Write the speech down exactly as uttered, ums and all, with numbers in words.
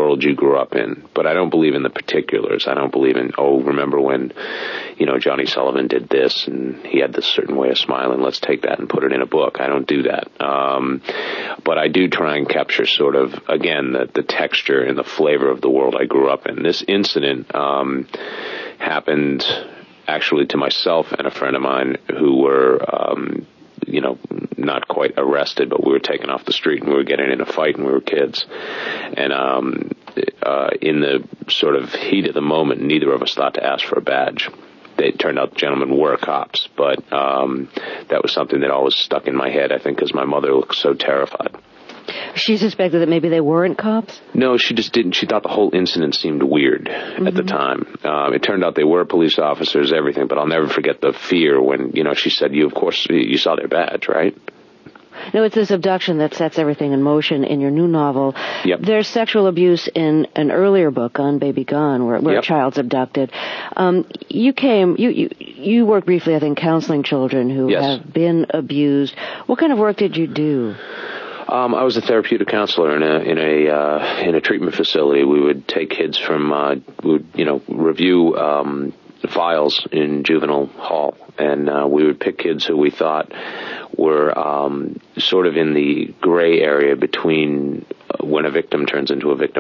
world you grew up in. But I don't believe in the particulars. I don't believe in, oh, remember when, you know, Johnny Sullivan did this and he had this certain way of smiling. Let's take that and put it in a book. I don't do that. Um, but I do try and capture sort of, again, the, the texture and the flavor of the world I grew up in. This incident um, happened actually to myself and a friend of mine who were, um, you know, not quite arrested, but we were taken off the street and we were getting in a fight and we were kids. And um, uh, in the sort of heat of the moment, neither of us thought to ask for a badge. It turned out the gentlemen were cops, but um, that was something that always stuck in my head, I think, because my mother looked so terrified. She suspected that maybe they weren't cops? No, she just didn't. She thought the whole incident seemed weird mm-hmm. at the time. Um, it turned out they were police officers, everything, but I'll never forget the fear when, you know, she said, you, of course, you saw their badge, right? No, it's this abduction that sets everything in motion in your new novel. Yep. There's sexual abuse in an earlier book, Gone Baby Gone, where, where yep. a child's abducted. Um, you came, you, you, you worked briefly, I think, counseling children who yes. have been abused. What kind of work did you do? Um, I was a therapeutic counselor in a in a uh, in a treatment facility. We would take kids from, uh, we would, you know, review um, files in juvenile hall, and uh, we would pick kids who we thought were um, sort of in the gray area between when a victim turns into a victim